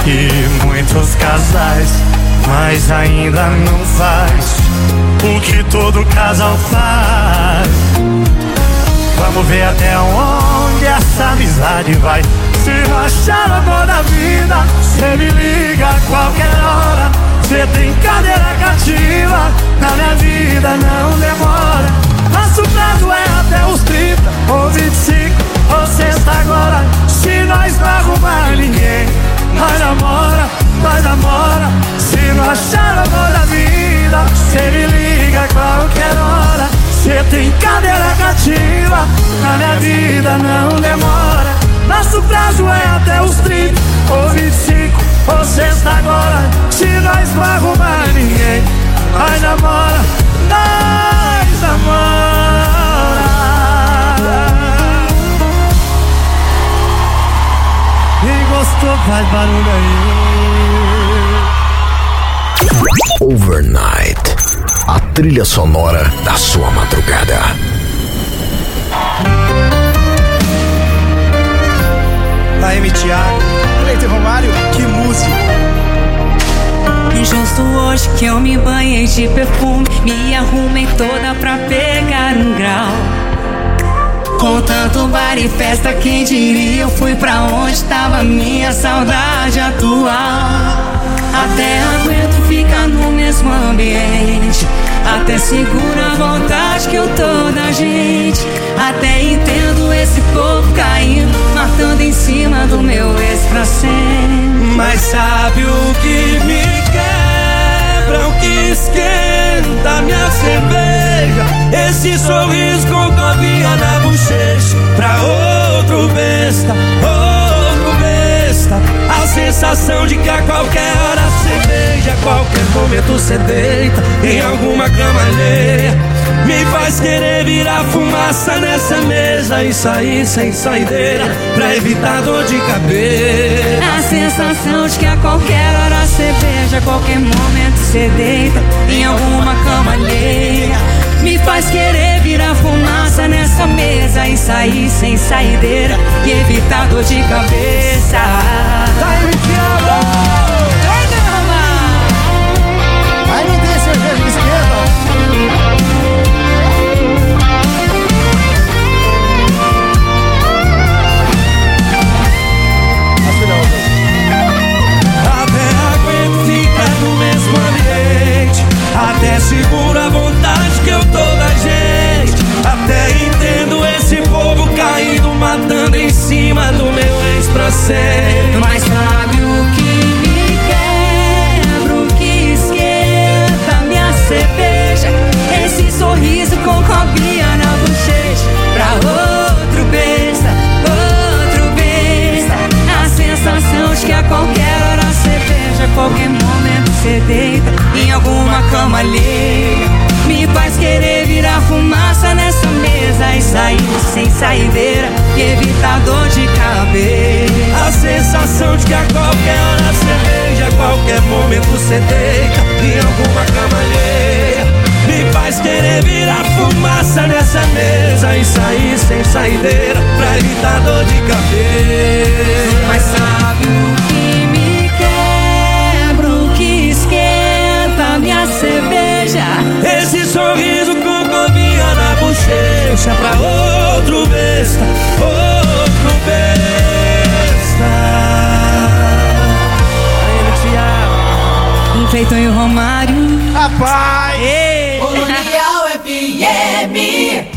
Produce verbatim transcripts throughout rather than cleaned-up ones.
e muitos casais, mas ainda não faz o que todo casal faz. Vamos ver até onde essa amizade vai. Se não achar o amor da vida, cê me liga a qualquer hora. Cê tem cadeira cativa, na minha vida não demora. Nosso prazo é até os trinta, ou vinte e cinco, ou sexta agora. Se nós não arrumar ninguém, nós namora, nós namora. Se não achar o amor da vida, cê me liga a qualquer hora. Cê tem cadeira cativa, na minha vida não demora. Nosso prazo é até os trinta, ou vinte e cinco, ou sexta agora. Se nós não arrumar ninguém, nós namora, nós namora. Quem gostou faz barulho aí. Overnight, a trilha sonora da sua madrugada. A M. Thiago, Cleiton Romário, que música. Justo hoje que eu me banhei de perfume, me arrumei toda pra pegar um grau. Com tanto bar e festa, quem diria eu fui pra onde tava minha saudade atual. Até aguento ficar no mesmo ambiente, até seguro a vontade que eu tô da gente. Até entendo esse povo caindo, matando em cima do meu ex pra sempre. Mas sabe o que me quebra, o que esquenta minha cerveja? Esse sorriso com copinha na bochecha, pra outro besta, outro besta. A sensação de que a qualquer hora cê beija, a qualquer momento cê deita em alguma cama alheia, me faz querer virar fumaça nessa mesa e sair sem saideira pra evitar dor de cabeça. A sensação de que a qualquer hora cê beija, a qualquer momento cê deita em alguma cama alheia, me faz querer virar fumaça nessa mesa e sair sem saideira e evitar dor de cabeça. Vai, me Vai, derramar. Vai, me dê cerveja de esquerda. Até seguro a vontade que eu tô da gente, até entendo esse povo caindo, matando em cima do meu ex pra sempre. Mas sabe o que me quebra, o que esquenta minha cerveja? Esse sorriso com copinha na bochecha, pra outro besta, outro besta. A sensação de que a qualquer hora cê beija, a qualquer momento cê deita em alguma cama alheia, me faz querer virar fumaça nessa mesa e sair sem saideira e evitar dor de cabeça. A sensação de que a qualquer hora cê beija, a qualquer momento cê deita em alguma cama alheia, me faz querer virar fumaça nessa mesa e sair sem saideira pra evitar dor de cabeça. Mas sabe o que me quebra, o que esquenta minha cerveja? Esse sorriso com copinha na bochecha, pra outro besta, outro besta. Aí, Thiago. Um Cleiton e o Romário. Rapaz! Ei. Colonial F M.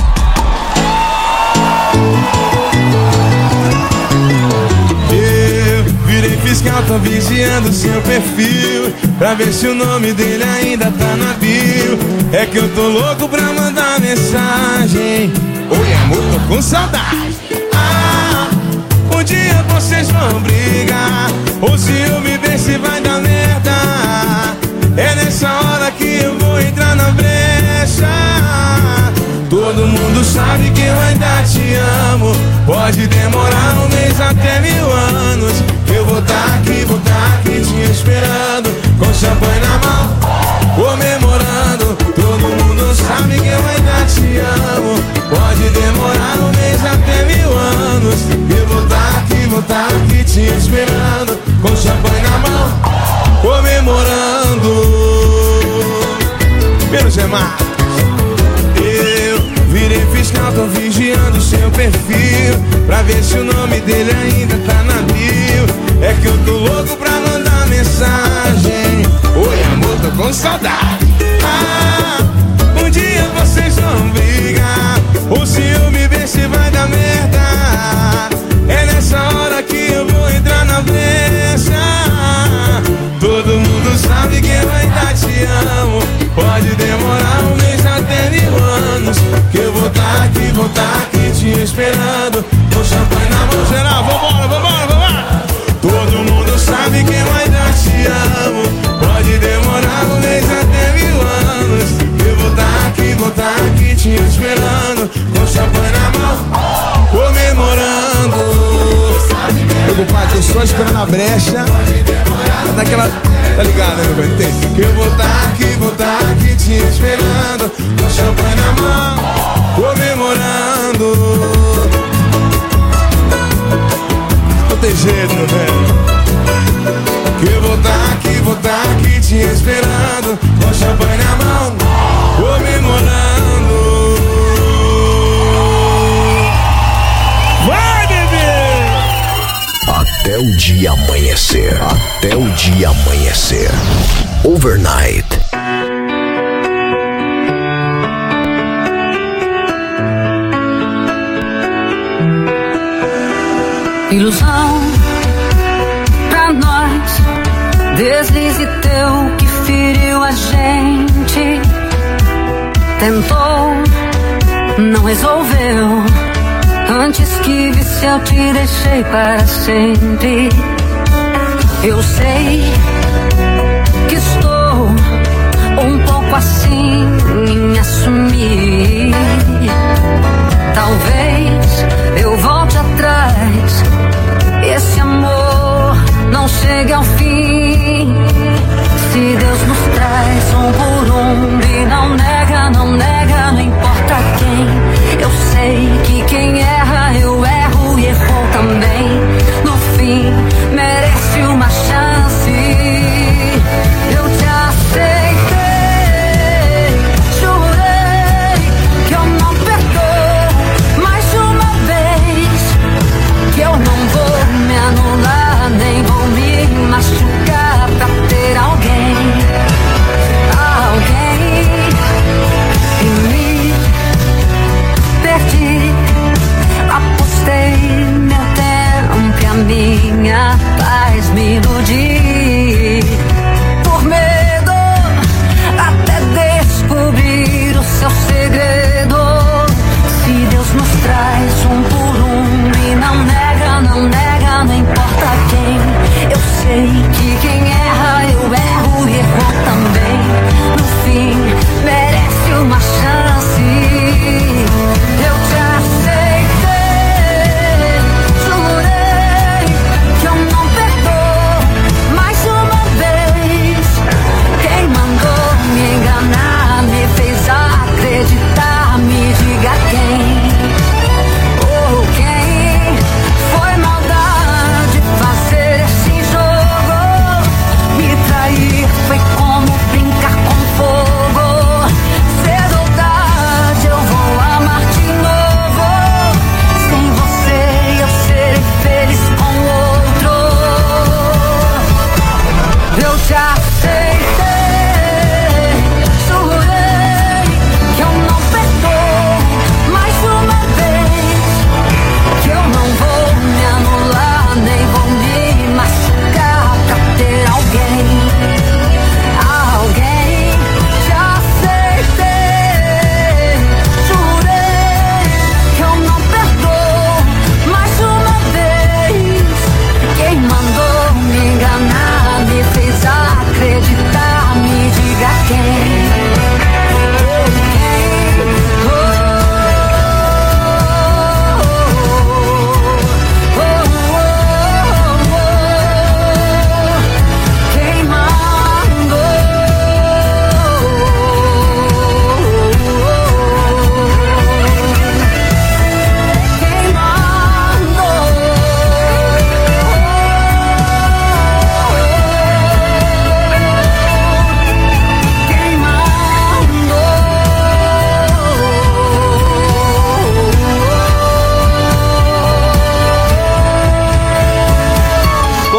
Virei fiscal, tô vigiando seu perfil, pra ver se o nome dele ainda tá na bio. É que eu tô louco pra mandar mensagem. Oi amor, tô com saudade. Ah, um dia vocês vão brigar, ou se eu me ver se vai dar merda. É nessa hora que eu vou entrar na brecha. Todo mundo sabe que eu ainda te amo. Pode demorar um mês até mil anos. Eu vou tá aqui, vou tá aqui te esperando, com champanhe na mão, comemorando. Todo mundo sabe que eu ainda te amo. Pode demorar um mês até mil anos. Eu vou tá aqui, vou tá aqui te esperando, com champanhe mais. Eu virei fiscal, tô vigiando seu perfil pra ver se o nome dele ainda tá na bio. É que eu tô louco pra mandar mensagem. Oi amor, tô com saudade. Ah, um dia vocês vão brigar. O ciúme vê se vai dar merda. É nessa hora que eu vou entrar na brecha. Todo mundo sabe que eu ainda te amo. Pode demorar um mês até mil anos, que eu vou tá aqui, vou tá aqui te esperando, com champanhe na mão. Geral, vambora, vambora, vambora. Todo mundo sabe que eu ainda te amo. Pode demorar um mês até mil anos, que eu vou tá aqui, vou tá aqui te esperando, com champanhe na mão, comemorando. Meu compadre, tô só esperando a brecha. Daquela. Tá ligado, né, meu velho? Tem. Que eu vou tá aqui, vou tá aqui te esperando, com champanhe na mão, comemorando. Não tem jeito, meu velho. Que eu vou tá aqui, vou tá aqui te esperando, com champanhe na mão, comemorando. Vai, bebê! Até o dia amanhecer. Até o dia amanhecer. Overnight. Ilusão pra nós, deslize teu que feriu a gente. Tentou, não resolveu. Antes que visse eu te deixei para sempre. Eu sei que estou um pouco assim em assumir. Talvez eu volte atrás, esse amor não chegue ao fim. Se Deus nos traz um por um e não nega, não nega, não importa quem. Eu sei que quem erra eu erro e errou também. No fim merece uma chance. Eu te aceitei, jurei que eu não perdoo mais de uma vez, que eu não vou me anular, nem vou me machucar pra ter alguém.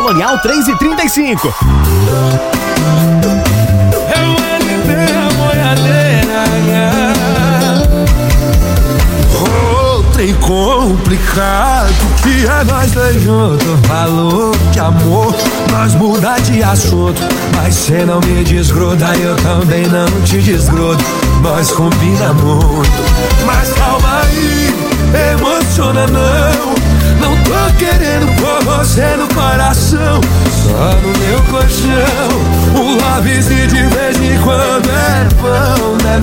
Colonial três e trinta e cinco. É o L P, a boiadeira. Oh, trem complicado que é nós dois juntos. Falou de amor, nós muda de assunto. Mas cê não me desgruda, eu também não te desgrudo. Nós combina muito, mas calma aí, emociona não. Não tô querendo pôr você no coração, só no meu colchão. Um lovezinho de vez em quando é bom, né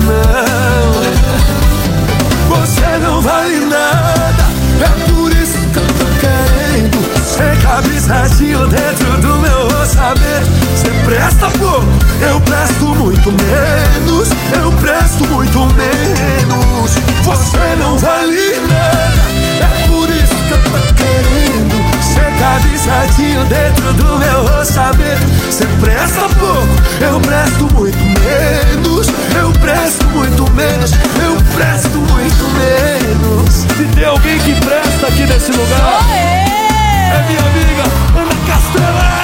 não? Você não vale nada, é por isso que eu tô querendo. Cê cabe certinho dentro do meu orçamento. Cê presta pouco, eu presto muito menos. Eu presto muito menos. Você não vale nada, é por isso que eu tô querendo. Cê cabe certinho dentro do meu orçamento. Cê presta pouco, eu presto muito menos. Eu presto muito menos. Eu presto muito menos. Se tem alguém que presta aqui nesse lugar, é minha amiga Ana Castela.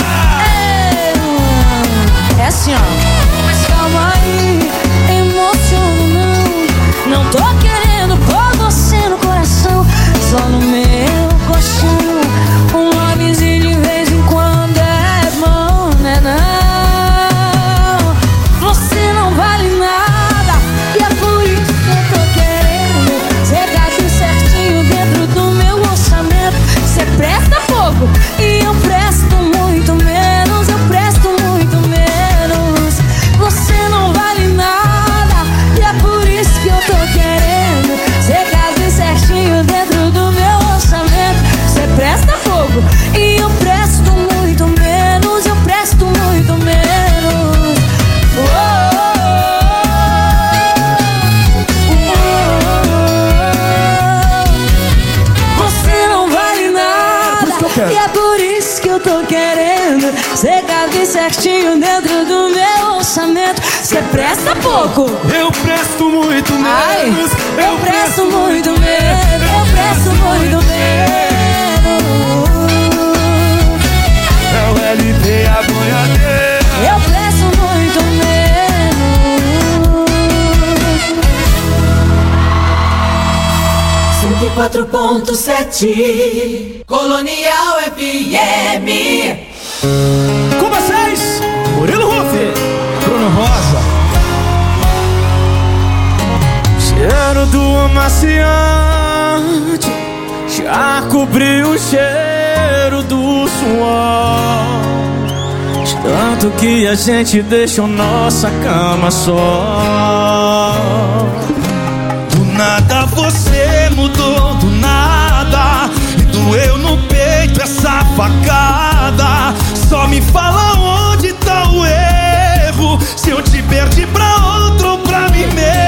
É assim, ó. Mas calma aí, emociono não. Não tô querendo pôr você no coração, só no meu colchão. Um lovezinho de vez em quando é bom, né não? Você não vale nada, e é por isso que eu tô querendo. Cê cabe certinho dentro do meu orçamento. Cê presta pouco e eu presto muito menos. Eu presto muito menos. Você não vale nada, e é por isso que eu tô querendo. Cê cabe certinho dentro do meu orçamento. Cê presta pouco e eu presto muito menos. Eu presto muito menos. Oh, oh, oh. Você não vale nada, e é por isso que eu tô querendo. Cê cabe certinho dentro do meu orçamento. Cê presta pouco, eu presto muito menos. ai, eu, eu presto muito menos. Eu presto muito menos. É o L P, a boiadeira. Eu presto muito menos. cento e quatro ponto sete Colonial F M. Com vocês, Murilo Rufi, Bruno Rosa. Cheiro do amaciante já cobriu o cheiro do suor. De tanto que a gente deixou nossa cama só. Do nada você mudou, do nada, e doeu no peito essa facada. Só me fala onde tá o erro, se eu te perdi pra outro ou pra mim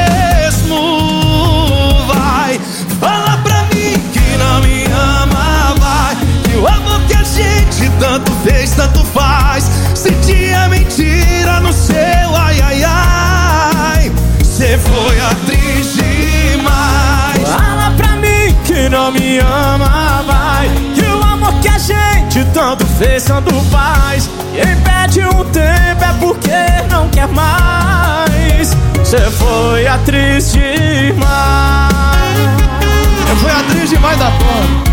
mesmo. Vai, fala pra mim que não me ama, vai, que o amor que a gente tanto fez, tanto faz. Sentia mentira no seu ai, ai, ai. Cê foi atriz demais. Fala pra mim que não me ama, vai, que o amor que a gente tanto fez, tanto faz. Quem pede um tempo é porque não quer mais. Cê foi atriz demais. Eu fui atriz demais da porra.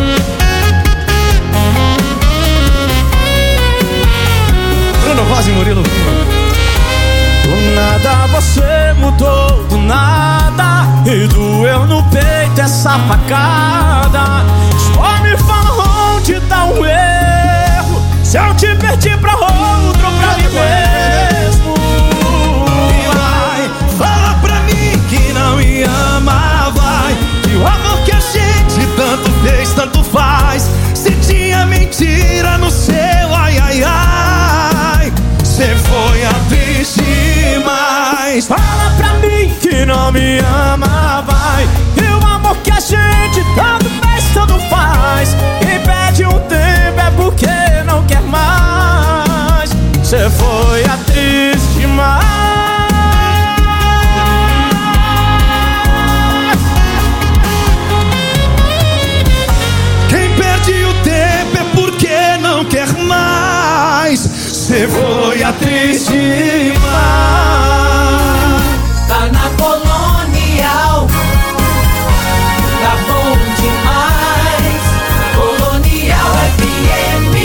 Bruno Rosa e Murilo. Do nada você mudou, do nada, e doeu no peito essa facada. Só me fala onde tá o erro, se eu te perdi pra outro ou pra mim mesmo. E vai, fala pra mim que não me ama, vai, que o amor que a gente tanto fez, tanto faz. Se tinha mentira no seu ai, ai, ai. Cê foi atriz demais. Fala pra mim que não me ama, vai, que o amor que a gente tanto fez, tanto faz. Quem pede um tempo é porque não quer mais. Cê foi atriz demais. Cê foi a triste demais. Tá na Colonial, tá bom demais. Colonial F M.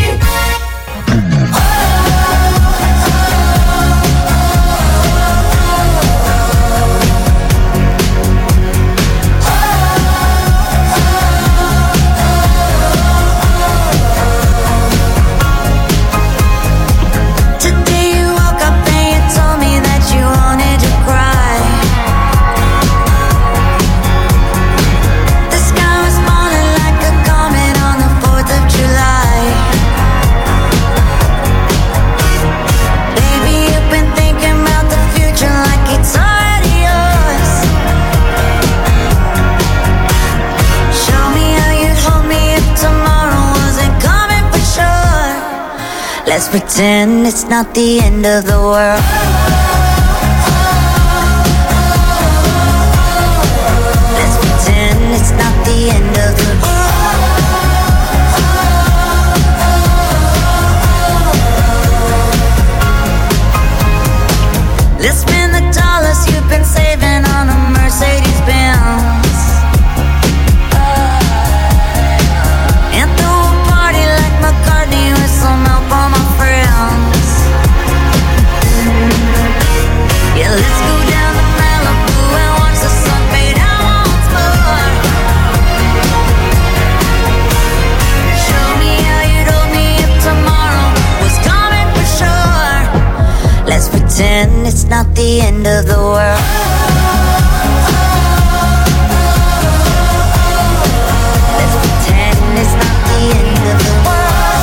Let's pretend it's not the end of the world. Let's pretend it's not the end of the world. Let's spend the dollars you've been saving on a Mercedes Benz. Some help on my friends. Yeah, let's go down to Malibu and watch the sun fade out once more. Show me how you told me if tomorrow was coming for sure. Let's pretend it's not the end of the world. Let's pretend it's not the end of the world.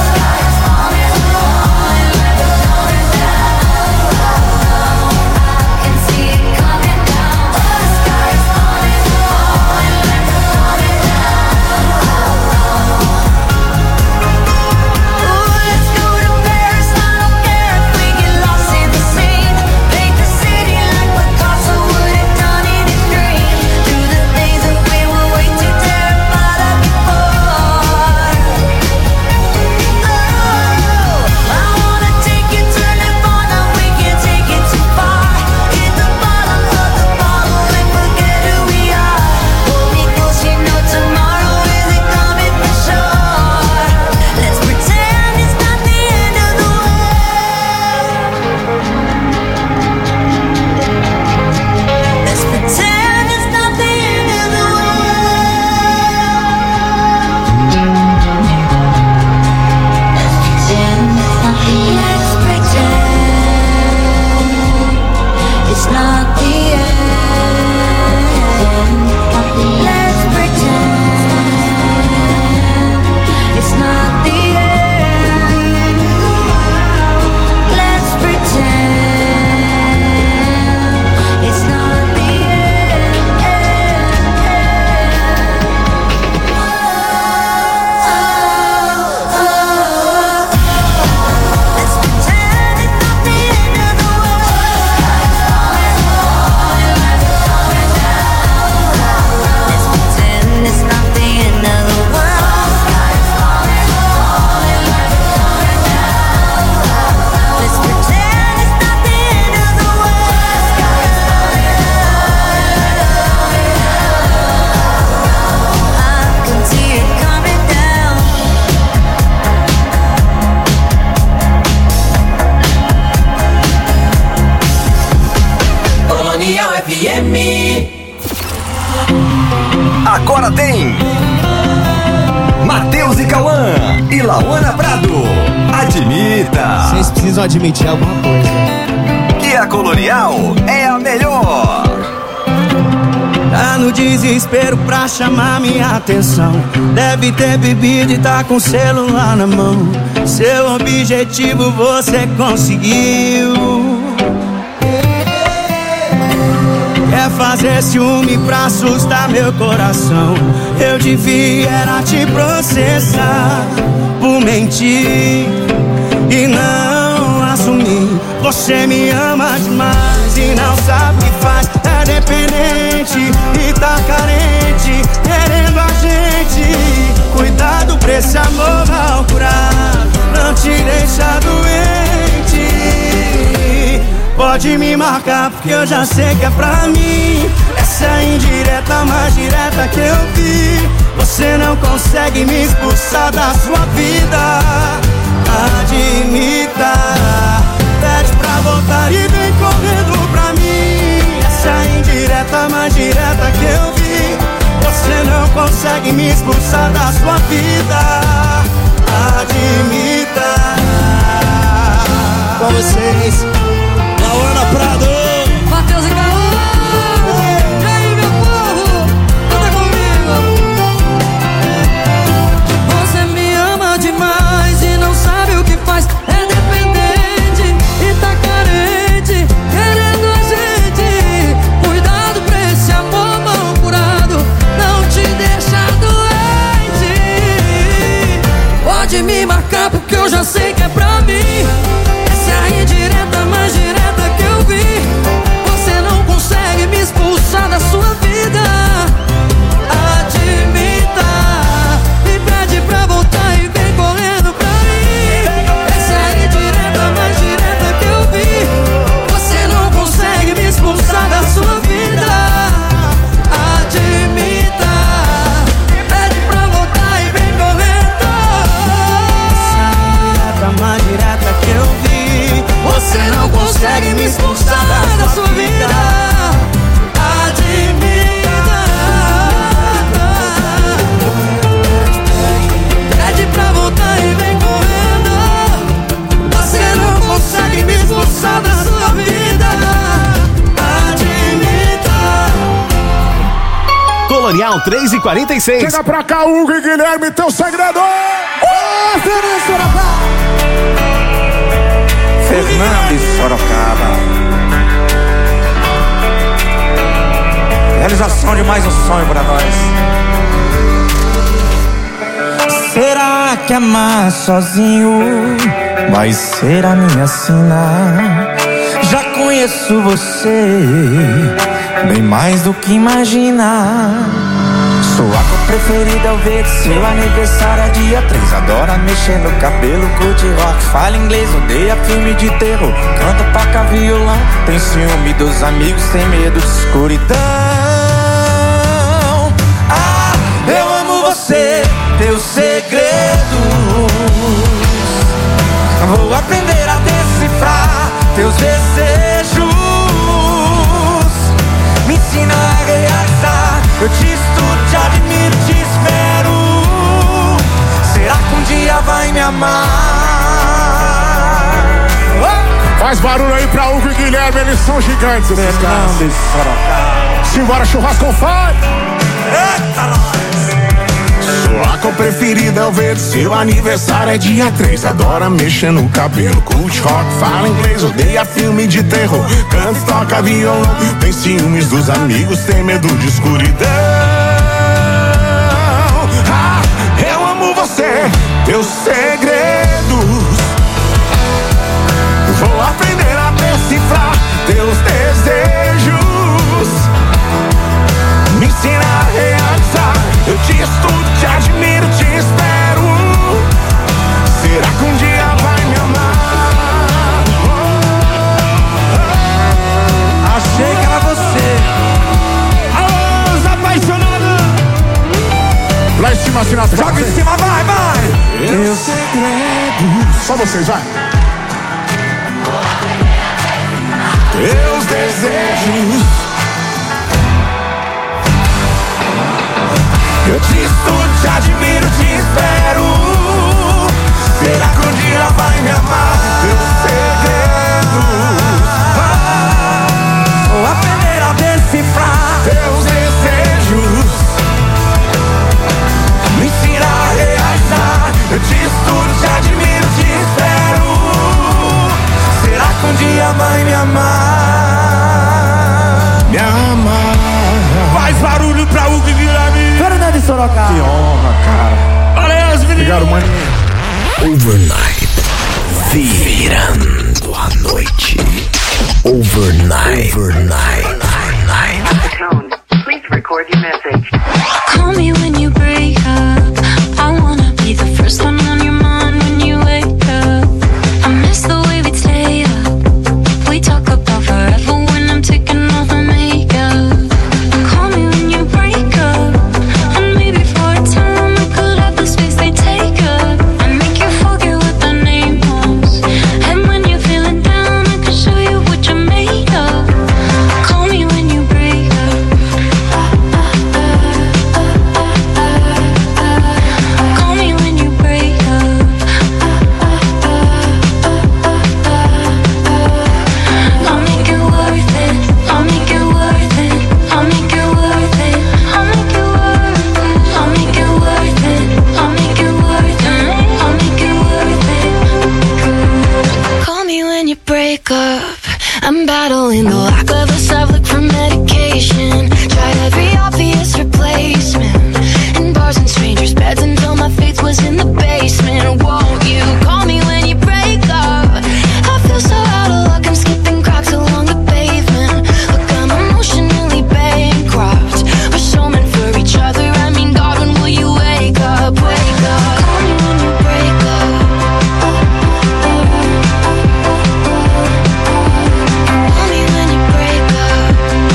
Agora tem Matheus e Cauã e Lauana Prado. Admita. Vocês precisam admitir alguma coisa. Que a Colonial é a melhor. Tá no desespero pra chamar minha atenção. Deve ter bebido e tá com o celular na mão. Seu objetivo você conseguiu. Quer fazer ciúme pra assustar meu coração. Eu devia era te processar por mentir e não assumir. Você me ama demais e não sabe o que faz. É dependente e tá carente, querendo a gente. Cuidado pra esse amor mal curado não te deixa doer. Pode me marcar porque eu já sei que é pra mim. Essa é a indireta mais direta que eu vi. Você não consegue me expulsar da sua vida. Admita. Pede pra voltar e vem correndo pra mim. Essa é a indireta mais direta que eu vi. Você não consegue me expulsar da sua vida. Admita. Com vocês, Lauana Prado, Matheus e Caô. E aí, meu povo, canta comigo. Você me ama demais e não sabe o que faz. É dependente e tá carente, querendo a gente. Cuidado pra esse amor mal curado não te deixar doente. Pode me marcar porque eu já sei que é pra mim. Essa é a indireta mais direta que eu vi. Você não consegue me expulsar da sua vida. Admita. Me pede pra voltar e vem correndo pra mim. Essa é a indireta mais direta que eu vi. Você não consegue me expulsar da sua vida. Admita. Me pede pra voltar e vem correndo. essa é a indireta mais direta que eu vi. Você não consegue me expulsar da sua vida. Admita. Pede pra voltar e vem correndo. Você não consegue me expulsar da sua vida. Admita. Colonial três e quarenta e seis. Chega pra cá, Hugo e Guilherme, teu segredo. Ô, Fernando Sorocaba. Fernando de Sorocaba. Realização de mais um sonho pra nós. Será que amar sozinho vai ser a minha sina? Já conheço você bem mais do que imagina. Sua cor preferida é o verde, seu aniversário é dia três. Adora mexer no cabelo, curte rock, fala inglês, odeia filme de terror. Canta, toca violão, tem ciúme dos amigos, tem medo de escuridão. Ah, eu amo você, teus segredos. Vou aprender a decifrar teus desejos. Me ensina a realizar. Eu te estudo, te admiro, te espero. Será que um dia vai me amar? Faz barulho aí pra Hugo e Guilherme, eles são gigantes, esses caras. Fernando de Sorocaba. Simbora, churrasco com fire. Eita, nós! Sua cor preferida é o verde, seu aniversário é dia três. Adora mexer no cabelo, curte rock, fala inglês, odeia filme de terror. Canta, toca violão, tem ciúmes dos amigos, tem medo de escuridão. Ah, eu amo você, teus segredos. Vou aprender a decifrar teus desejos. Me ensina a realizar. Eu te estudo, te admiro, te espero. Será que um dia vai me amar? Achei que era você. Alô, os apaixonados. Lá em cima, assim na frente. Joga em cima, vai, vai. Teus segredos. Só vocês, vai. Teus desejos. Eu te estudo, te admiro, te espero. Será que um dia vai me amar? Teus segredos. Vou aprender a decifrar teus desejos. Me ensina a realizar. Eu te estudo, te admiro, te espero. Será que um dia vai me amar? Me amar. Faz barulho pra Hugo e Guilherme. Fernando de Sorocaba. Que honra, cara. Valeu, os meninos. Obrigado, maninho. Overnight. Virando a noite. Overnight. Overnight. Overnight. At the tone, please record your message. Call me when you break up. I wanna be the first one on your mind when you wake up. I miss the way we stay up. We talk about forever. break up. I'm battling the lack of a Savlik for medication. Tried every obvious replacement in bars and strangers' beds until my faith was in the basement. Won't you call me when you break up? I feel so out of luck, I'm skipping cracks along the pavement. Look, I'm emotionally bankrupt. We're so meant for each other. I mean, God, when will you wake up? Wake up. Call me when you break up. Call me when you break up.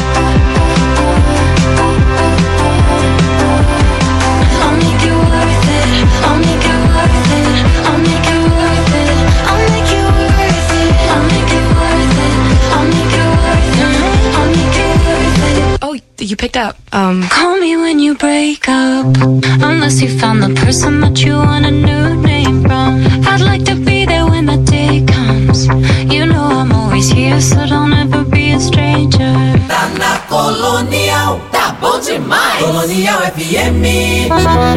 I'll make it worth it. I'll make it worth it. I'll make it worth it. I'll make it worth it. I'll make it worth it. I'll make it worth it. I'll make it worth it. Oh, you picked up. Um. Call me when you break up. Unless you found the person that you want a new name from. I'd like to be there when that day comes. You know I'm always here, so don't ever be a stranger. Tá na Colonial, tá bom demais. Colonial F M.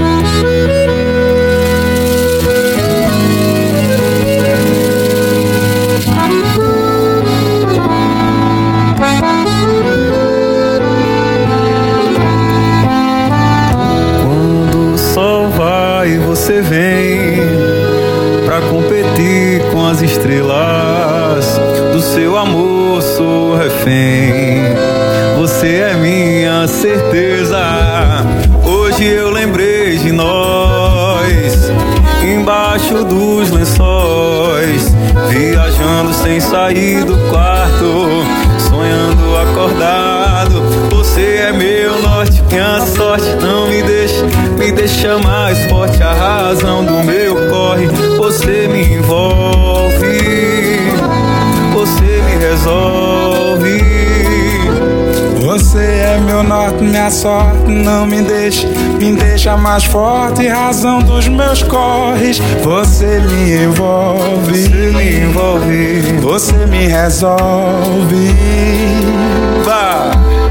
Quando o sol vai, você vem pra competir com as estrelas. Do seu amor sou refém. Você é minha certeza. Hoje eu lembrei de nós, embaixo dos lençóis, viajando sem sair do quarto, sonhando acordado. Você é meu norte, minha sorte. Não me deixa, me deixa mais forte. A razão do meu corre. Você me envolve, você me resolve. Você é meu norte, minha sorte. Não me deixa, me deixa mais forte. Razão dos meus corres. Você me envolve, você me envolve. Você me resolve. Vá.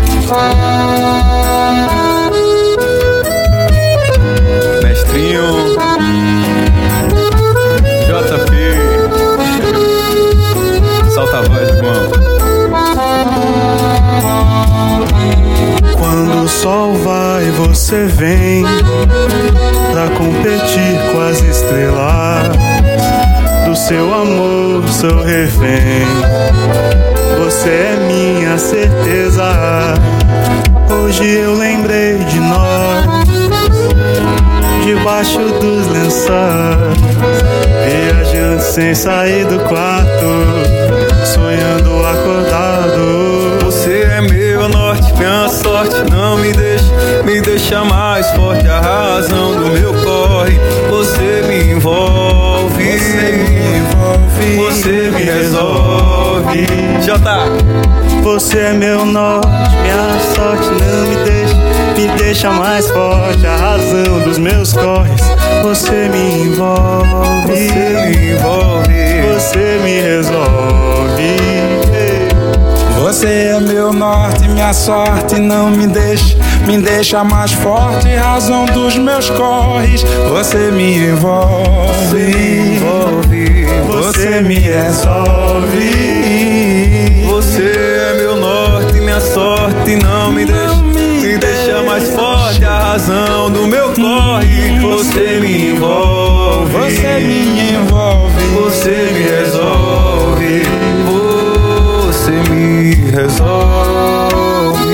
Mestrinho J P. Solta a voz, irmão. Quando o sol vai, você vem pra competir com as estrelas. Do seu amor, sou refém. Você é minha certeza. Hoje eu lembrei de nós, debaixo dos lençóis, viajando sem sair do quarto, sonhando acordado. Você é meu norte, minha sorte. Não me deixa, me deixa mais forte. A razão do meu corre. Você me envolve, você me envolve, você me resolve. Jota. Você é meu norte, minha sorte. Não me deixa, me deixa mais forte. A razão dos meus corres. Você me envolve, você me envolve, você me resolve. Você é meu norte, minha sorte. Não me deixa, me deixa mais forte. Razão dos meus corres. Você me envolve, você me envolve, você me resolve. Você é meu norte, minha sorte. Não me deixa, me deixa mais forte. A razão do meu corre. Você me envolve, você me envolve, você me resolve. Você me resolve.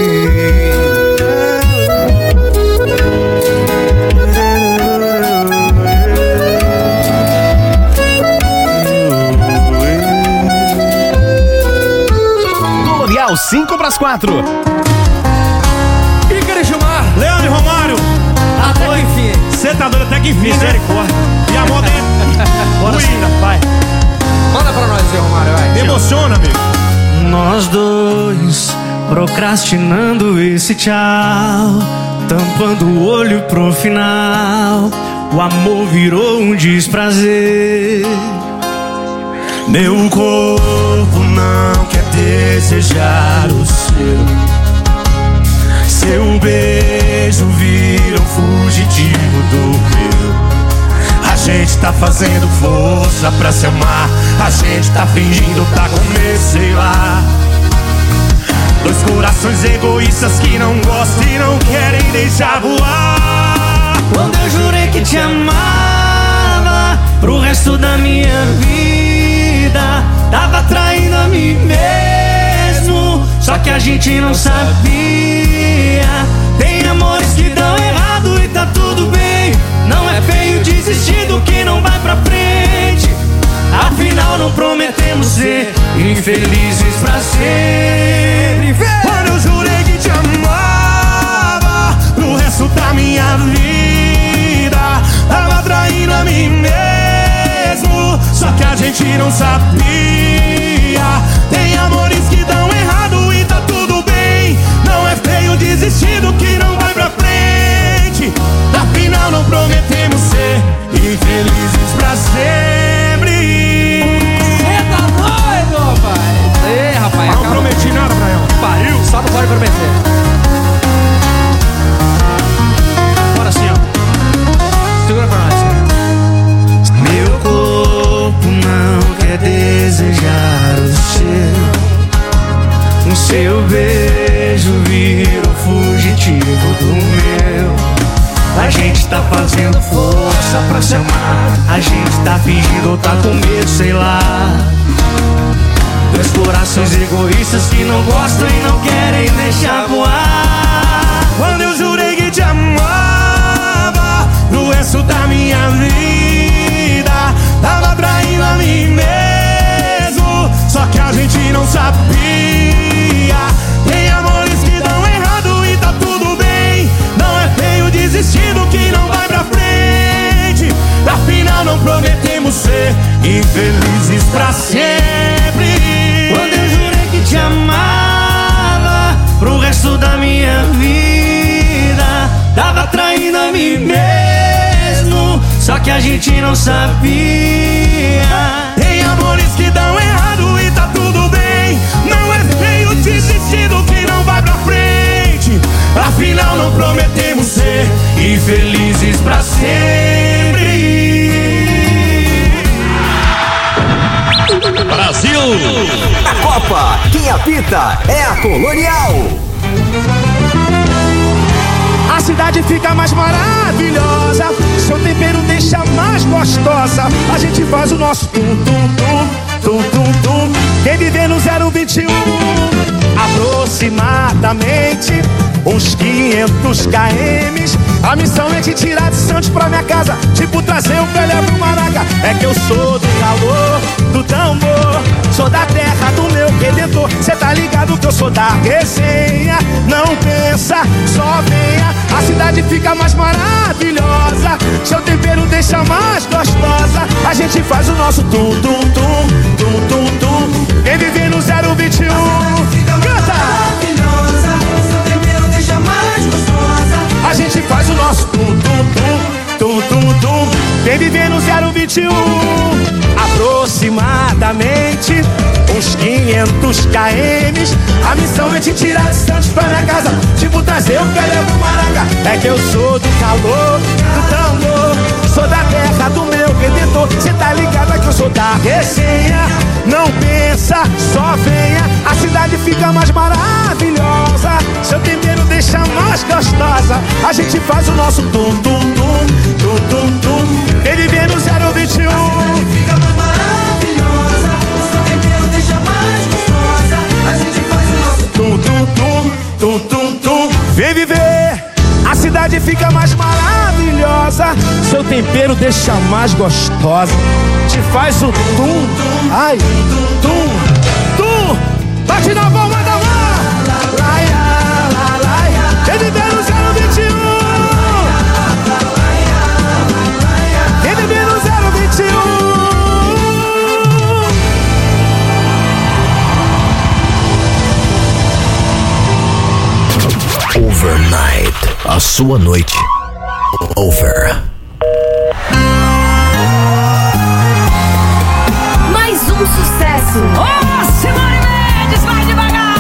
Colonial cinco pras quatro. Ícaro Gilmar, Leandro e Romário. até que enfim. Você tá doido até que enfim, misericórdia. E a moda é. Bora sim, vai. Manda pra nós aí, Romário, vai. Me emociona, amigo. Nós dois procrastinando esse tchau, tampando o olho pro final. O amor virou um desprazer. Meu corpo não quer desejar o seu. Seu beijo vira um fugitivo do meu. A gente tá fazendo força pra se amar. A gente tá fingindo tá com medo, sei lá. Dois corações egoístas que não gostam e não querem deixar voar. Quando eu jurei que te amava pro resto da minha vida, tava traindo a mim mesmo, só que a gente não sabia. Tem amores que dão errado e tá tudo bem. Não é feio desistir do que não vai pra frente. Afinal não prometemos ser infelizes pra sempre. Quando eu jurei que te amava pro resto da minha vida, tava traindo a mim mesmo, só que a gente não sabia. Tem amores que dão errado e tá tudo bem. Não é feio desistir do que não vai pra frente. Afinal não prometemos ser infelizes pra sempre. Cê tá doido, pai? Ei, rapaz, não acabou. prometi nada pra ela. Pariu, só não pode prometer. Bora assim, ó. Segura pra nós. Meu corpo não quer desejar o seu. O seu beijo virou fugitivo do meu. A gente tá fazendo força pra se amar. A gente tá fingindo ou tá com medo, sei lá. Dois corações egoístas que não gostam e não querem deixar voar. Quando eu jurei que te amava pro resto da minha vida, tava traindo a mim mesmo, só que a gente não sabia. Tem amores que dão errado e tá tudo bem. Não é feio desistir do que não vai pra frente. Afinal não prometemos ser infelizes pra sempre. Quando eu jurei que te amava pro resto da minha vida, tava traindo a mim mesmo, só que a gente não sabia. Tem amores que dão errado e tá tudo bem. Não é feio desistir do que não vai pra frente. Afinal não prometemos ser infelizes pra sempre. Brasil! Na Copa, quem apita é a Colonial. A cidade fica mais maravilhosa, seu tempero deixa mais gostosa. A gente faz o nosso tum tum tum, tum tum tum. Quem viver no zero vinte e um, aproximadamente uns quinhentos quilômetros. A missão é te tirar de Santos pra minha casa, tipo trazer o Pelé pro Maraca. É que eu sou do calor, do tambor, sou da terra do meu redentor. Cê tá ligado que eu sou da resenha. Não pensa, só venha. A cidade fica mais maravilhosa, seu tempero deixa mais gostosa. A gente faz o nosso tum tum tum, tum tum tum. Quem viver no zero vinte e um, canta! Seu tempero deixa mais gostosa. A gente faz o nosso tum tum tum, tum tum tum. Quem viver no zero vinte e um, aproximadamente uns quinhentos quilômetros. A missão é te tirar de Santos pra minha casa, tipo trazer o Pelé pro Maraca. É que eu sou do calor, do tambor, sou da terra do meu redentor. Cê tá ligado que eu sou da resenha. Não pensa, só venha. A cidade fica mais maravilhosa, seu tempero deixa mais gostosa. A gente faz o nosso tum tum tum, tum tum tum. Quem viver no zero vinte e um, a cidade fica mais maravilhosa, seu tempero deixa mais gostosa. A gente faz o nosso tum tum tum, tum tum tum. Vem viver, a cidade fica mais maravilhosa, seu tempero deixa mais gostosa. Te faz o tum, ai, tum, tum. Bate na palma da mão. Quem viver no zero vinte e um, quem viver no zero vinte e um. Overnight, a sua noite. Over. Mais um sucesso. Ô, Simone Mendes, vai devagar,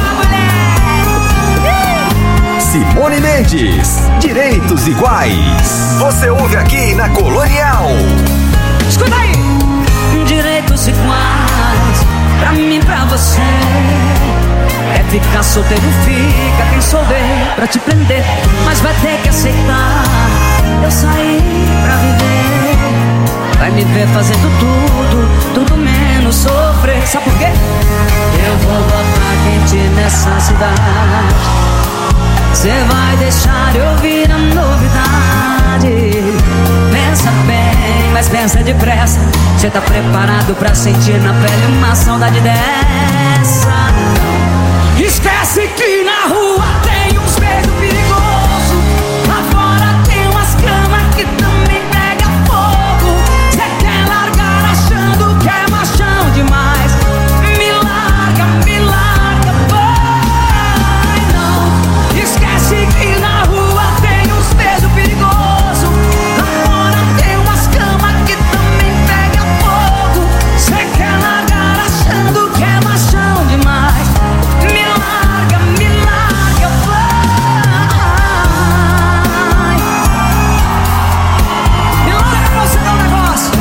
mulher! Simone Mendes, direitos iguais. Você ouve aqui na Colonial. Escuta aí. Direitos iguais pra mim, pra você. É ficar solteiro, fica quem souber pra te prender. Mas vai ter que aceitar. Eu saí pra viver. Vai me ver fazendo tudo, tudo menos sofrer. Sabe por quê? Eu vou botar quente nessa cidade. Cê vai deixar eu ouvir a novidade. Pensa bem, mas pensa depressa. Cê tá preparado pra sentir na pele uma saudade dessa? Esquece que na rua tem uns beijos perigosos. Lá fora tem umas camas que também pega fogo. Cê quer largar achando que é machão demais. Me larga, me larga, vai não. Esquece que na rua tem uns beijos perigosos. Lá fora tem umas camas que também pega fogo. Cê quer largar achando que é machão demais. Me larga, me larga, vai. Me larga pra você dar um negócio.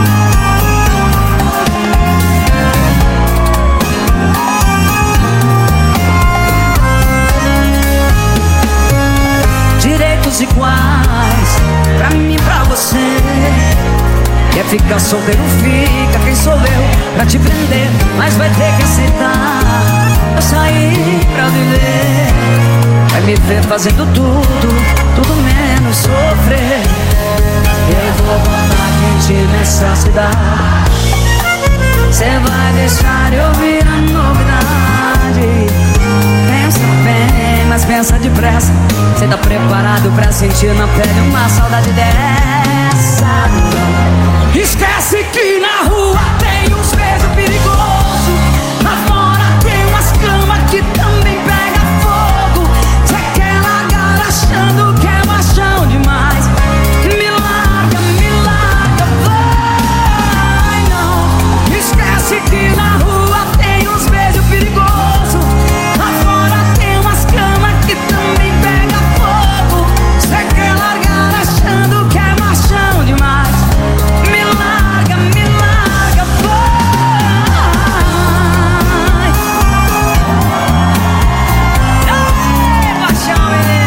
Direitos iguais pra mim e pra você. Quer ficar solteiro, fica quem sou eu pra te prender. Mas vai ter que aceitar. Eu saí pra viver. Vai me ver fazendo tudo, tudo menos sofrer. Eu vou botar quente nessa cidade. Cê vai deixar eu ouvir a novidade. Pensa bem, mas pensa depressa. Cê tá preparado pra sentir na pele uma saudade dessa? Esquece que na rua tem uns beijos perigosos. Lá fora tem umas camas que também pega fogo. Cê quer largar achando que é machão demais. Me larga, me larga, vai não. Esquece que na rua tem uns beijos perigosos. Lá fora tem umas camas que também pega fogo. Cê quer largar achando que é machão demais. Me larga, me larga, vai. Ei, machão,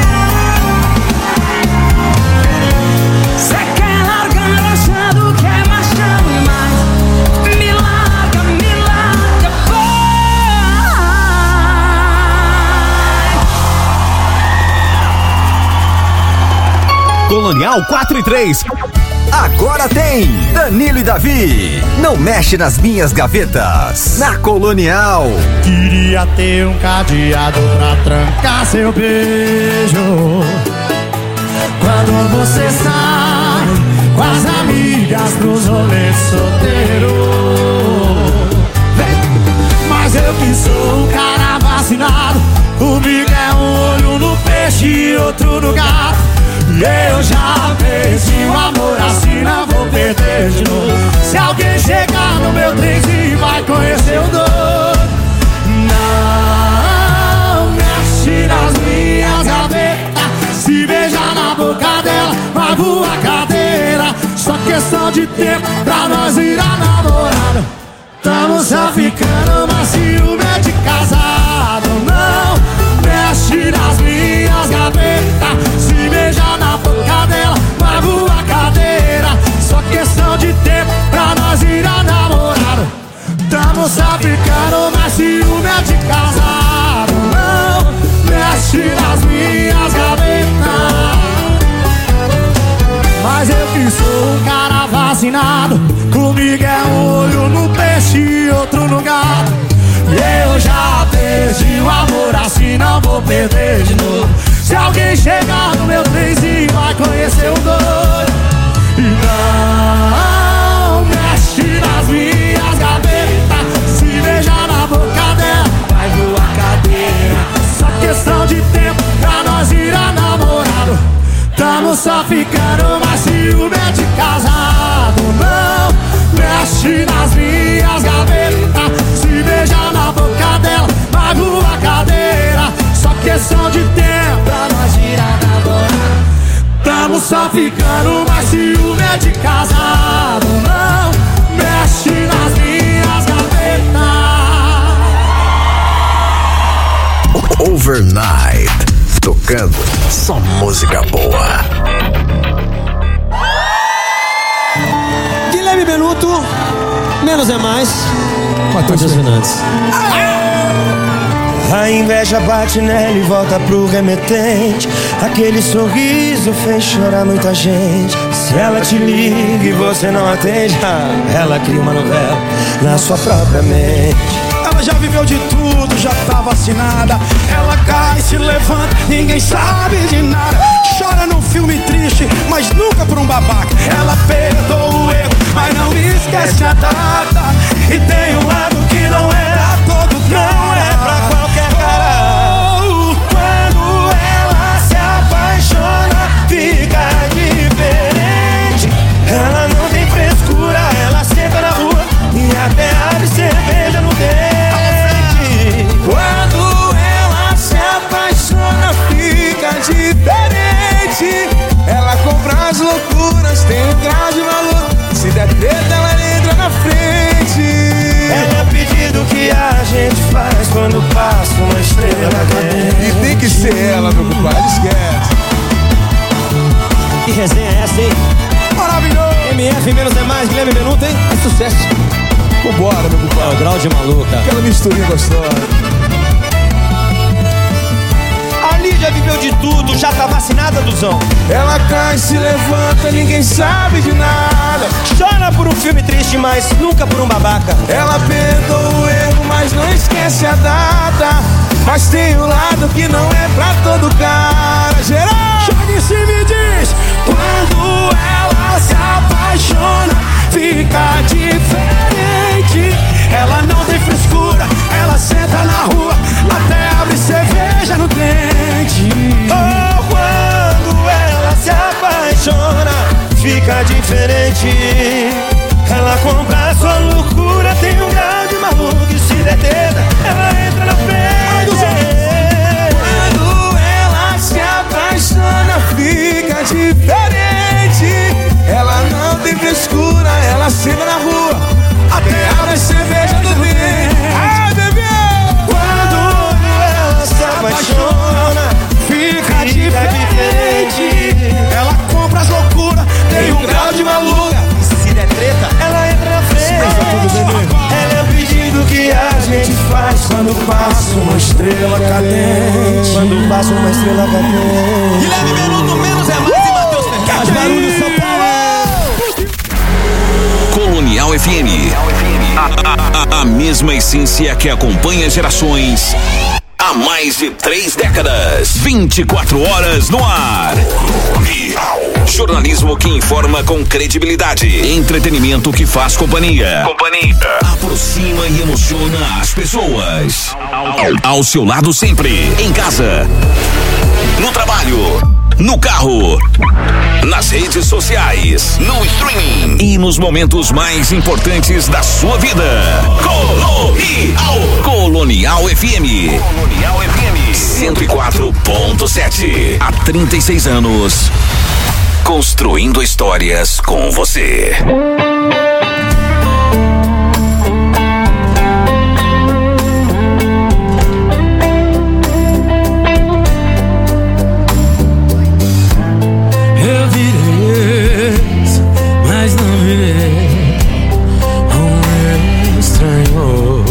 cê quer largar achando que é machão demais. Me larga, me larga, vai. Colonial quatro e três. Agora tem Danilo e Davi. Não mexe nas minhas gavetas. Na Colonial. Queria ter um cadeado pra trancar seu beijo. Quando você sai com as amigas pros rolês solteiro. Vem. Mas eu que sou um cara vacinado. Comigo é um olho no peixe e outro no gato. E eu já perdi o amor assim, não vou perder de novo. Se alguém chegar no meu trenzinho vai conhecer o doido. Não mexe nas minhas gavetas. Se beijar na boca dela vai voar cadeira. Só questão de tempo pra nós virar namorado. Tamo só ficando, mas ciúme é de casado. Não mexe nas minhas gavetas. Se beijar na boca dela vai voar cadeira. Só questão de tempo pra nós virar namorado. Tamo só ficando, mas ciúme é de casado. Não mexe nas minhas gavetas. Mas eu que sou um cara vacinado. Comigo é um olho no peixe e outro no gato. E eu já perdi o amor assim, não vou perder de novo. Se alguém chegar no meu trenzinho vai conhecer o doido. E não mexe nas minhas gavetas. Se beijar na boca dela vai voar cadeira. Só questão de tempo pra nós virar namorado. Tamo só ficando, mas ciúme é de casado. Não mexe nas minhas gavetas. Se beijar na boca dela vai voar cadeira. Só questão de tempo pra nós virar namorado. Tamo só ficando, mas ciúme é de casado. Não Overnight. Tocando só música boa. Guilherme Benuto, menos é mais. Matheus Fernandes. A inveja bate nela e volta pro remetente. Aquele sorriso fez chorar muita gente. Se ela te liga e você não atende, ela cria uma novela na sua própria mente. Ela já viveu de tudo, já tá vacinada. Ela cai, se levanta, ninguém sabe de nada. Chora num filme triste, mas nunca por um babaca. Ela perdoa o erro, mas não esquece a data. E tem um lado que não era todo, não é pra qualquer cara. Oh, quando ela se apaixona, fica diferente. Ela não tem frescura, ela senta na rua e até abre cerveja no dente. Quando ela se apaixona, fica diferente. Ela compra as loucuras, tem um grau de valor. Se der treta, ela entra na frente. É o pedido que a gente faz quando passa uma estrela na cabeça. E tem que ser ela, meu compadre, esquece. Que resenha é essa, hein? Maravilhoso! M F menos é mais, Guilherme Benuto, hein? É sucesso. Vambora, meu compadre. É o grau de maluca. Aquela misturinha gostosa. A Lídia viveu de tudo, já tá vacinada, Duzão. Ela cai, se levanta, ninguém sabe de nada. Chora por um filme triste, mas nunca por um babaca. Ela perdoa o erro, mas não esquece a data. Mas tem um lado que não é pra todo cara. Geral! Jogue se me diz. Quando ela se apaixona, fica diferente. Ela não tem frescura, ela senta na rua, até abre cerveja no dente. Oh, quando ela se apaixona, fica diferente. Ela compra a sua loucura, tem um grau de maluco e se detenta, ela entra na frente. Quando ela se apaixona, fica diferente. Ela não tem frescura, ela senta na rua, até abre cerveja do dente. Ai, bebê! Quando ela se apaixona, fica, fica diferente. Ela compra as loucuras, tem um grau de maluca. Se der treta, ela entra na frente. Ela é o pedido que a gente faz quando passa uma estrela cadente. Quando passa uma estrela cadente. Guilherme Benuto, menos é mais, e Matheus Fernandes. Barulho, São Paulo. Colonial F M. A, a, a mesma essência que acompanha gerações há mais de três décadas. vinte e quatro horas no ar. Jornalismo que informa com credibilidade. Entretenimento que faz companhia. Companhia. Aproxima e emociona as pessoas. Ao, ao seu lado sempre. Em casa. No trabalho. No carro. Nas redes sociais. No streaming. E nos momentos mais importantes da sua vida. Colonial. Colonial F M. Colonial F M. cento e quatro ponto sete. Há trinta e seis anos. Construindo histórias com você. Eu virei ex, mas não virei um estranho.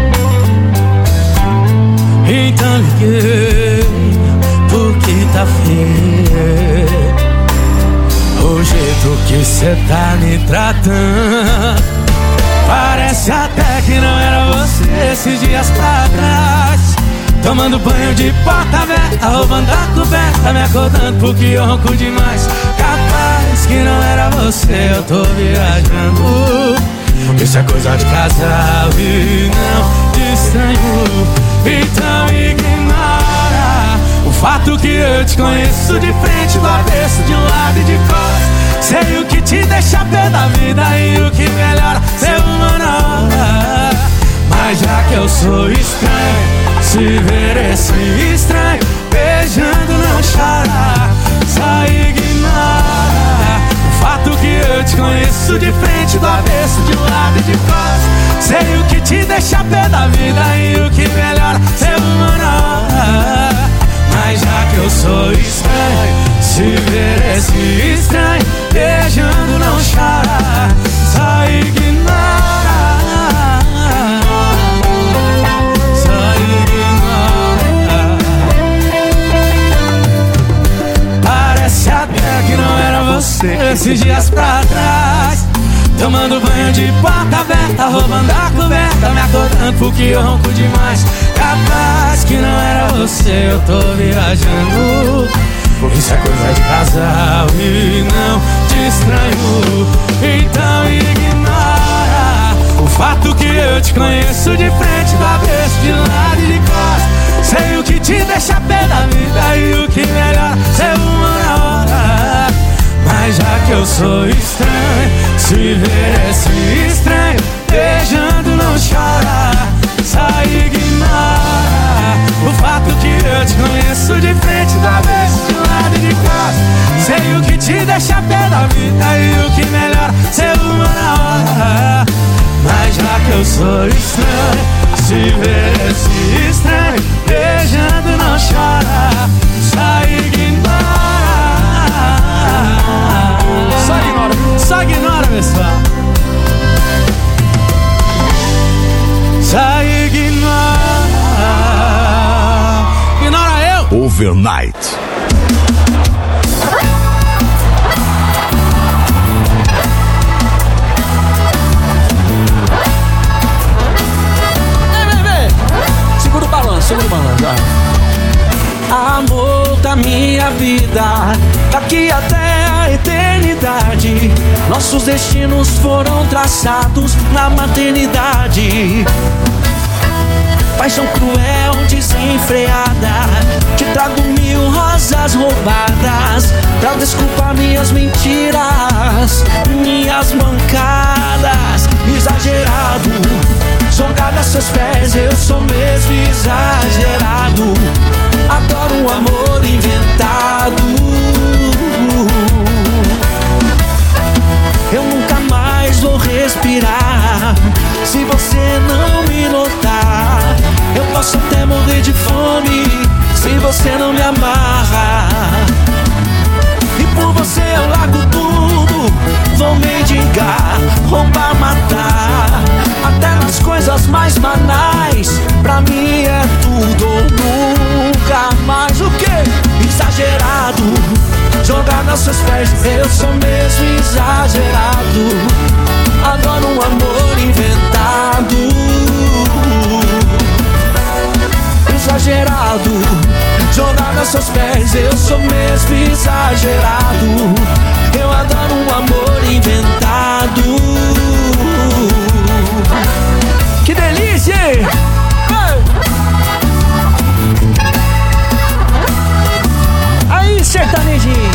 Então liguei porque tá feio o jeito que cê tá me tratando. Parece até que não era você esses dias pra trás. Tomando banho de porta aberta, roubando a coberta, me acordando porque eu ronco demais. Capaz que não era você, eu tô viajando. Isso é coisa de casal e não de estranho. Então ignora o fato que eu te conheço de frente, do avesso, de um lado e de costas. Sei o que te deixa pé da vida e o que melhora ser uma na hora. Mas já que eu sou estranho, se ver esse estranho beijando não chora. Só ignora o fato que eu te conheço de frente, do avesso, de um lado e de costas. Sei o que te deixa pé da vida e o que melhora ser uma na hora. Mas já que eu sou estranho, se ver esse estranho beijando não chora, só ignora, só ignora. Parece até que não era você esses dias pra trás, tomando banho de porta aberta, roubando a coberta, me acordando porque eu ronco demais. Capaz que não era você, eu tô viajando. Isso é coisa de casal e não te estranho. Então ignora o fato que eu te conheço de frente, do avesso, de lado e de costas. Sei o que te deixa pé da vida e o que melhora ser uma na hora. Mas já que eu sou estranho, se ver esse estranho beijando não chora, só ignora o fato que eu te conheço de frente, da vez, de lado e de costas. Sei o que te deixa pé da vida e o que melhora ser uma na hora. Mas já que eu sou estranho, se ver esse estranho beijando não chora, só ignora. Só ignora, só ignora, pessoal. Só ignora. Ignora eu. Overnight. Vem, vem, vem. Segura o balanço, segura o balanço. Amor da minha vida, daqui até a eternidade, nossos destinos foram traçados na maternidade. Paixão cruel, desenfreada, te trago mil rosas roubadas pra desculpar minhas mentiras, minhas mancadas. Exagerado, jogado a seus pés, eu sou mesmo exagerado. Adoro um amor inventado. Eu nunca mais vou respirar se você não me notar. Eu posso até morrer de fome se você não me amarra. E por você eu largo tudo, vou mendigar, roubar, matar, até nas coisas mais banais. Pra mim é tudo ou nunca mais. O que? Exagerado, jogar nos seus pés, eu sou mesmo exagerado. Adoro um amor inventado. Exagerado, jogar nos seus pés, eu sou mesmo exagerado. Eu adoro um amor inventado. Que delícia, hein? Aí, sertanejinho.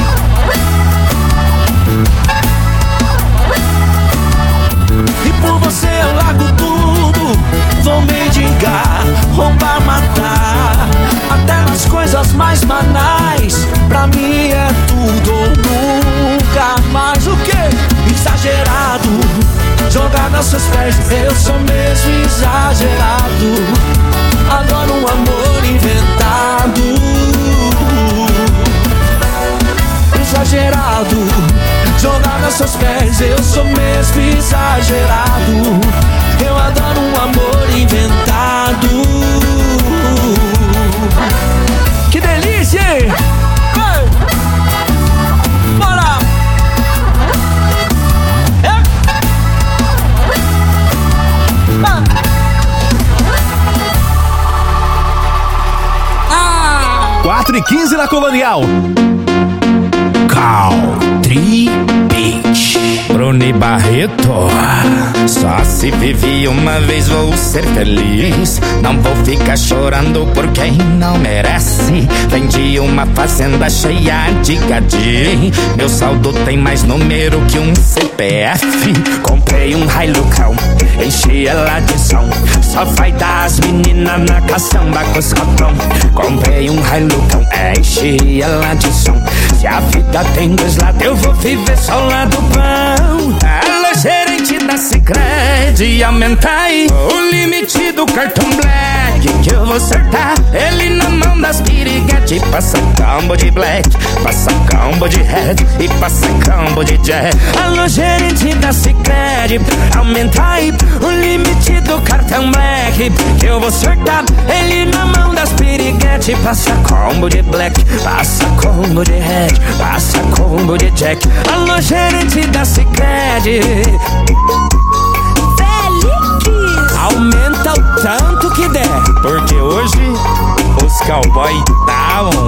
E por você eu largo tudo, vou mendigar, roubar, matar, até nas coisas mais banais. Pra mim é tudo ou nunca mais. O que? Exagerado, jogar nos seus pés, eu sou mesmo exagerado. Adoro um amor inventado. Exagerado, jogar nos seus pés, eu sou mesmo exagerado. Eu adoro um amor inventado. Que delícia, hein? Hey! Bora! É? Ah! quatro e quinze na Colonial. Country Beach. Bruni Barreto. Só se vive uma vez, vou ser feliz. Não vou ficar chorando por quem não merece. Vendi uma fazenda cheia de gadi. Meu saldo tem mais número que um C P F. Comprei um Hilucão, enchi ela de som. Só vai dar as meninas na caçamba com os cotão. Comprei um Hilucão, enchi ela de som. Se a vida tem dois lados, eu vou viver só o lado bom. Alô, gerente da Sicredi, aumenta aí o limite do cartão Black, que eu vou acertar ele na mão mão das piriguete. Passa combo de black, passa combo de red e passa combo de jack. Alô, gerente da Sicredi, aumenta aí o limite do cartão black, que eu vou sortar ele na mão das piriguete. Passa combo de black, passa combo de red, passa combo de jack. Alô, gerente da Sicredi, aumenta o tanto que der, porque hoje os cowboy estavam.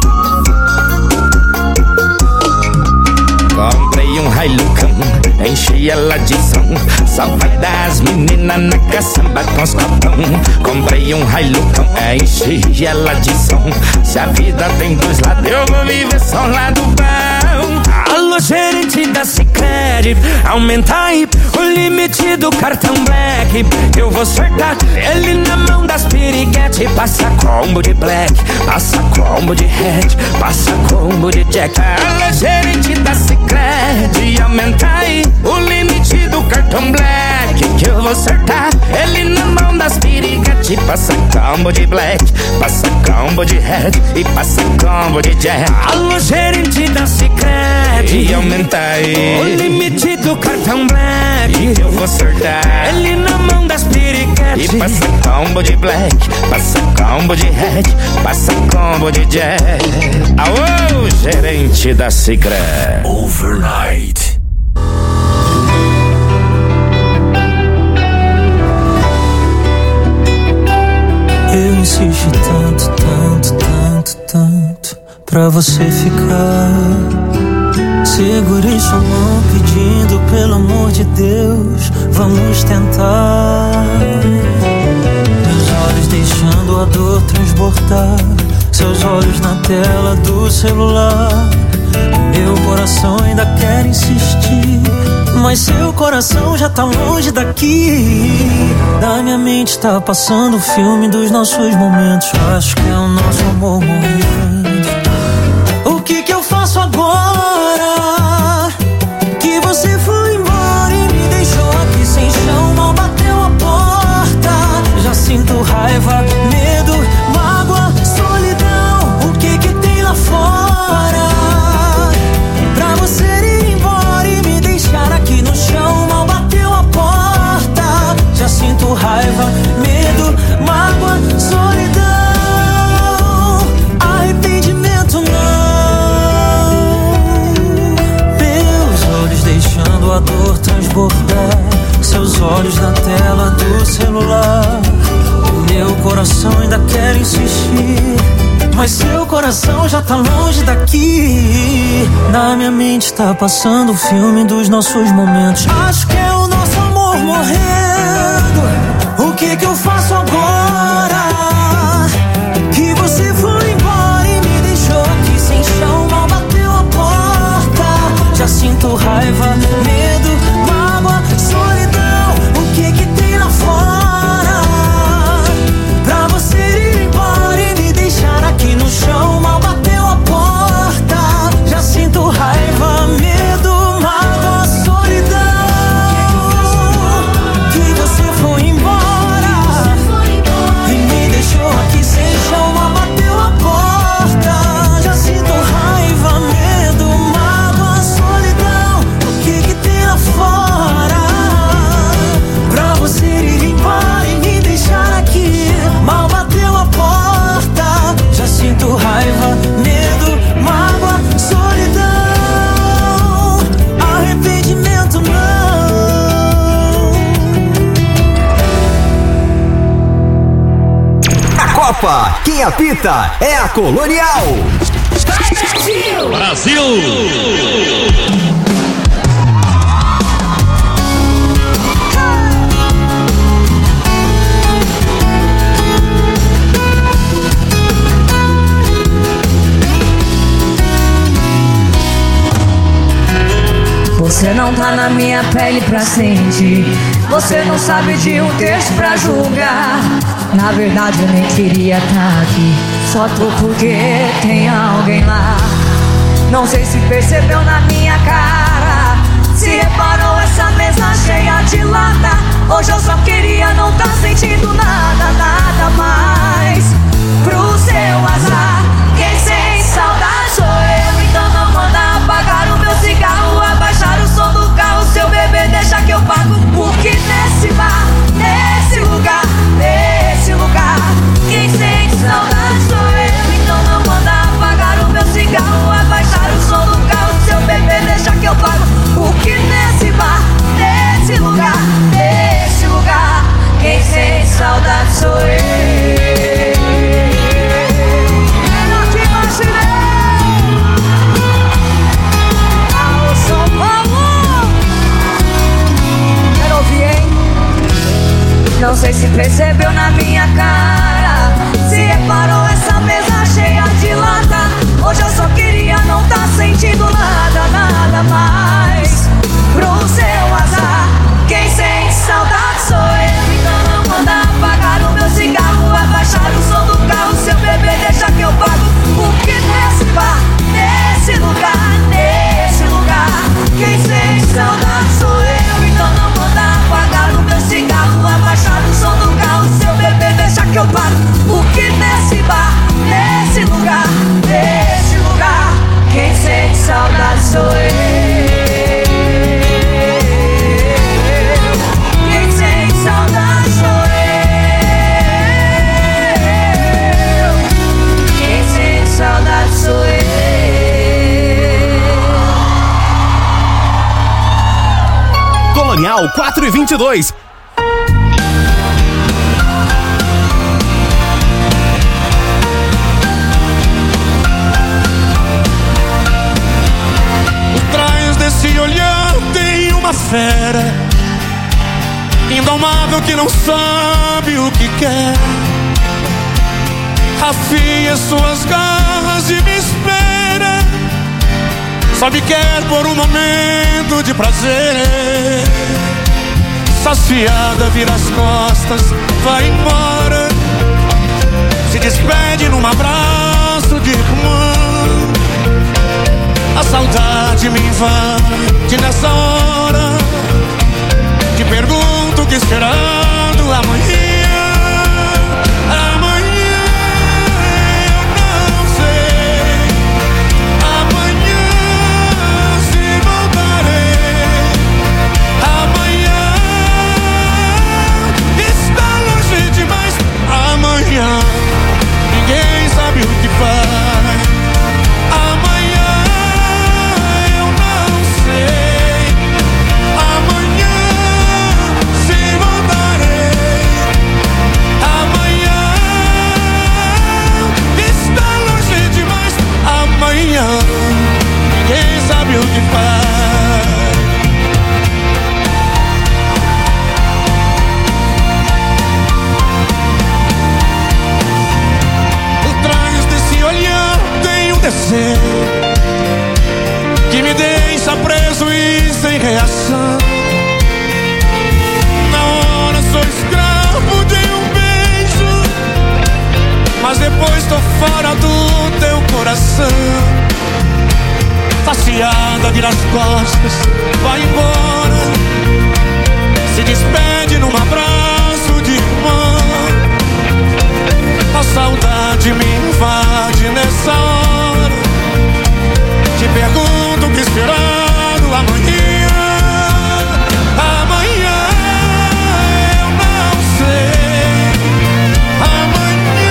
Comprei um Hilucão, enchi ela de som, só vai dar as meninas na caçamba com os copão. Comprei um Hilucão, enchi ela de som, se a vida tem dois lados, eu vou viver só um lado bom. Alô, gerente da Sicredi, aumenta aí o limite do cartão black, eu vou sortar ele na mão das piriguete. Passa combo de black, passa combo de red, passa combo de jack. Alô, gerente da Sicredi, aumenta aí o limite do cartão black, que eu vou sortar ele na mão das piriguete. Passa combo de black, passa combo de red e passa combo de jack. Alô, gerente da Sicredi, aumenta aí o limite do cartão black, que eu vou sortar ele na mão das piriguete. E passa combo de black, passa combo de red, passa combo de jack. Alô, gerente da Sicredi. Overnight. Eu insisti tanto, tanto, tanto, tanto pra você ficar. Segurei sua mão pedindo, pelo amor de Deus, vamos tentar. Meus olhos deixando a dor transbordar, seus olhos na tela do celular. Meu coração ainda quer insistir, mas seu coração já tá longe daqui. Da minha mente tá passando o filme dos nossos momentos. Acho que é o nosso amor morrendo. O que que eu faço agora? Que você foi embora e me deixou aqui sem chão. Mal bateu a porta. Já sinto raiva, medo, mágoa, solidão. O que que tem lá fora pra você ir embora e me deixar aqui no chão? Mal bateu a porta. Já sinto raiva, medo, mágoa, solidão. Arrependimento não. Meus olhos deixando a dor transbordar, seus olhos na tela do celular. Meu coração ainda quer insistir, mas seu coração já tá longe daqui. Na minha mente tá passando o filme dos nossos momentos. Acho que é o nosso amor morrendo. O que que eu faço agora? Que você foi embora e me deixou aqui sem chão. Mal bateu a porta. Já sinto raiva, medo, mágoa, solidão. O que que tem lá fora pra você ir embora e me deixar aqui no chão? Mal bateu a porta. Já sinto raiva, medo, mágoa, solidão. Que você foi embora e me deixou aqui sem chão. Mal bateu a porta. Já sinto raiva, medo, mágoa, solidão. O que que tem lá fora pra você ir embora e me deixar aqui? Mal bateu a porta. Já sinto raiva, medo, mágoa, solidão. Arrependimento não. A Copa, quem apita é a Colonial. Brasil! Você não tá na minha pele pra sentir. Você não sabe de um texto pra julgar. Na verdade eu nem queria tá aqui, só tô porque tem alguém lá. Não sei se percebeu na minha cara, se reparou essa mesa cheia de lata. Hoje eu só queria não tá sentindo nada, nada mais. Pro seu azar percebeu na minha cara. Se reparou essa mesa cheia de lata. Hoje eu só queria não tá sentindo nada, nada mais. Pro seu azar, quem sente saudade sou eu. Então não manda apagar o meu cigarro, abaixar o som do carro. Seu bebê deixa que eu pago. Porque nesse bar, nesse lugar, nesse lugar, quem sente saudade sou eu. Então não manda apagar o meu cigarro, abaixar o som do carro. Seu bebê deixa que eu pago. Porque nesse bar, nesse lugar, nesse lugar, quem sente saudade sou eu. Quem sente saudade sou eu. Quem sente saudade sou eu. Colonial quatro e vinte e dois. Desse olhar tem uma fera indomável que não sabe o que quer. Afia suas garras e me espera. Só me quer por um momento de prazer. Saciada vira as costas, vai embora. Se despede num abraço de irmã. A saudade me invade nessa hora. Te pergunto o que esperando amanhã. Amanhã eu não sei. Amanhã se voltarei. Amanhã está longe demais. Amanhã ninguém sabe o que faz. Ninguém sabe o que faz. Por trás desse olhar tem um desejo que me deixa preso e sem reação. Na hora sou escravo de um beijo, mas depois tô fora do teu coração. Saciada vira as costas,